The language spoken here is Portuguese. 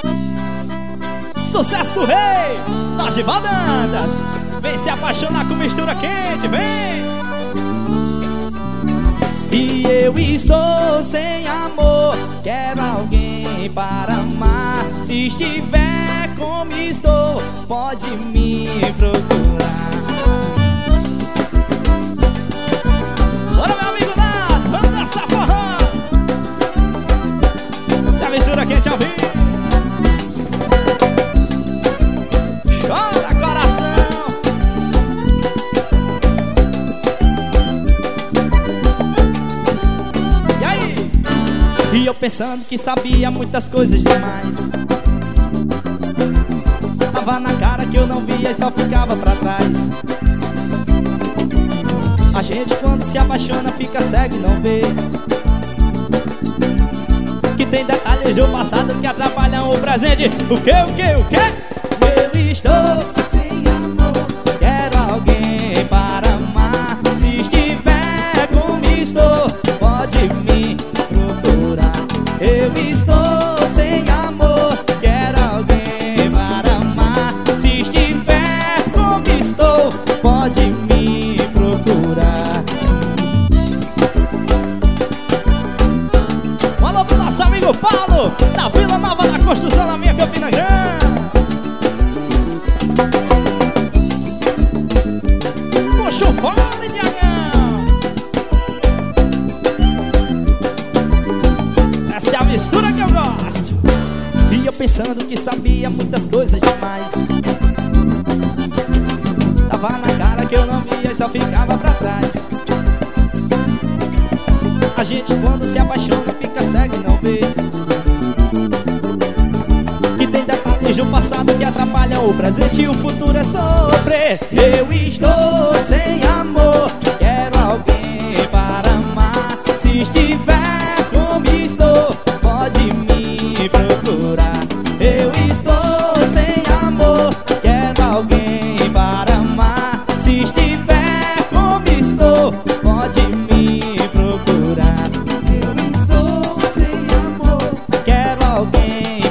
Sucesso do rei, Logival Dantas. Vem se apaixonar com mistura quente, vem. E eu estou sem amor, quero alguém para amar. Se estiver como estou, pode me procurar. Bora, meu amigo Nato, vamos dançar forró. Se a mistura quente ao vivo. Chora, coração. E aí? E eu pensando que sabia muitas coisas demais. Tava na cara que eu não via e só ficava pra trás. A gente quando se apaixona fica cego e não vê que tem detalhes do passado que atrapalham o presente. O que? Eu estou sem amor, quero alguém para amar. Se estiver como estou, pode me procurar. Eu estou sem amor, quero alguém para amar. Se estiver como estou, pode me procurar. Alô pro nosso amigo Paulo, da Vila Nova da Construção, na minha Campina Grande. Puxa o fone, Diagão. Essa é a mistura que eu gosto. E eu pensando que sabia muitas coisas demais. Tava na cara que eu não via e só ficava pra trás. A gente quando se apaixona fica cego e não vê que tem detalhes do passado que atrapalham o presente e o futuro é sofrer. Eu estou sem amor, quero alguém para amar. Se estiver como estou, pode me procurar. Eu estou sem amor, quero alguém para amar. Se estiver como estou, pode me procurar. Eu estou sem amor, quero alguém